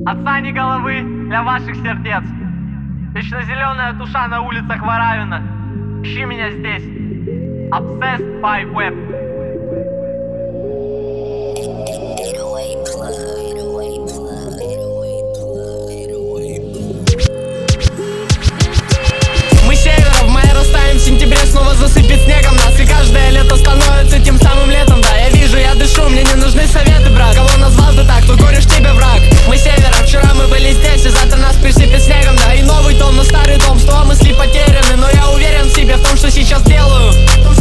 Отца не головы для ваших сердец. Вечно зеленая душа на улицах Воравина. Ищи меня здесь. Obsessed by Web. Мы с севера в мае растаем, в сентябре снова засыпет снегом нас. И каждое лето становится тем самым летом. Да, я вижу, я дышу, мне не нужны советы, брат. Кого назвал ты так, то горешь тебе враг. Мы с севера, вчера мы были здесь, и завтра нас присыпет снегом. Да, и новый дом, но старый дом, снова мысли потеряны. Но я уверен в себе, в том, что сейчас делаю.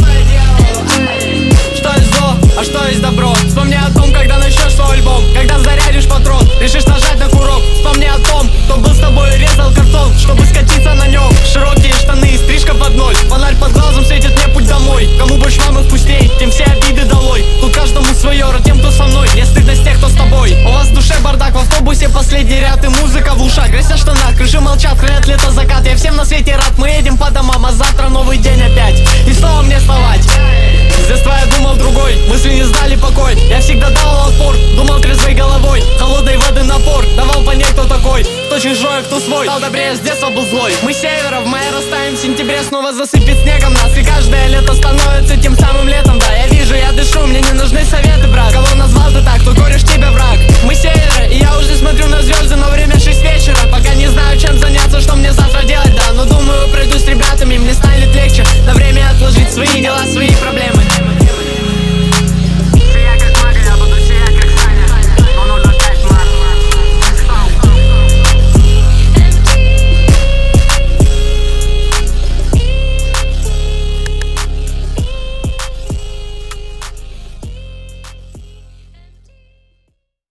Что есть зло, а что есть добро? Вспомни о том, когда начнешь свой альбом. Когда зарядишь патрон, решишь нажать на курок. Вспомни о том, кто был с тобой и резал картон, чтобы скатиться на нем. Широкие штаны и стрижка под ноль. Фонарь под глазом светит мне путь домой. Кому больше мамы вкусней, тем все обиды долой. Тут каждому свое, а тем, кто со мной. Не стыдно с тех, кто с тобой. У вас в душе бардак, в автобусе последний ряд и музыка в ушах. Грязь на штанах, крыши молчат, хранят лето закат. Я всем на свете рад, мы едем по домам, а завтра новый день опять. И снова мне вставать. С детства я думал другой, мысли не знали покой. Я всегда давал отпор, думал трезвой головой. Холодной воды напор, давал понять, кто такой. Кто чужой, а кто свой. Стал добрее, с детства был злой. Мы с севера в мае растаем, в сентябре снова засыпет снегом нас. И каждое лето становится тем